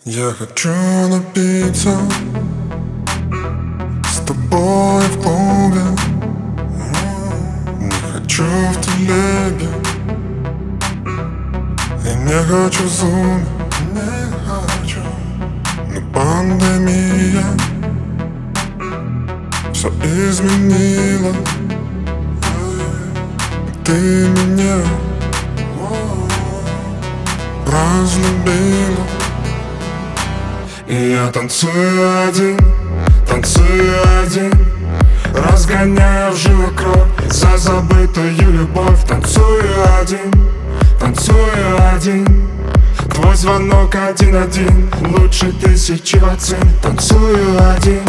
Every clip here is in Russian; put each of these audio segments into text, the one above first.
Я хочу напиться с тобой в клубе. Не хочу в телеге и не хочу в зуме. Не хочу. Но пандемия все изменила. Ты меня разлюбила. И я танцую один, разгоняя в жилах кровь за забытую любовь. Танцую один, твой звонок один лучше тысячи вакцин. Танцую один,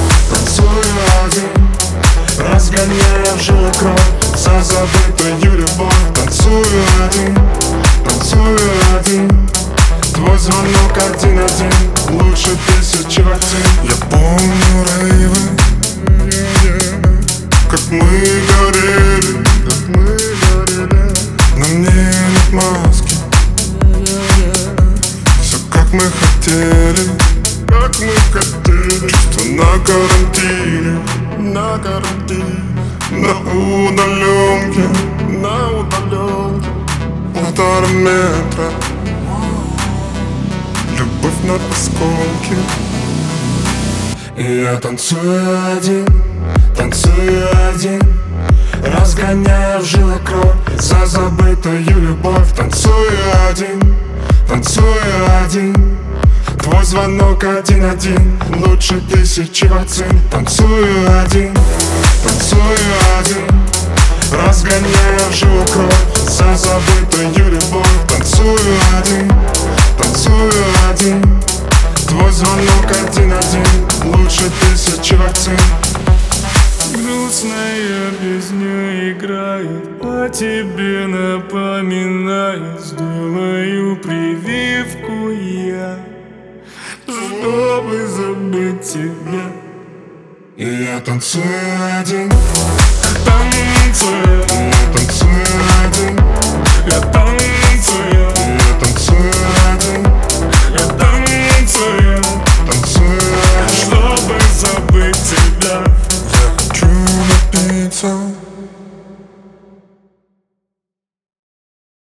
разгоняя в жилах кровь за забытую любовь. Танцую один, твой звонок один лучше тысячи вакцин. Я помню рейвы, как мы горели, на мне нет маски. Все как мы хотели, чувства на карантине, на удаленке, полтора метра. Любовь на осколки. И я танцую один, разгоняя в жилах кровь за забытую любовь. Танцую один, твой звонок один лучше тысячи вакцин. Танцую один, разгоняя в жилах кровь за забытую любовь. Танцую один, твой звонок один лучше тысячи вакцин. Грустная песня играет, о тебе напоминает. Сделаю прививку я, чтобы забыть тебя. И я танцую один, Танцую, я танцую один, я танцую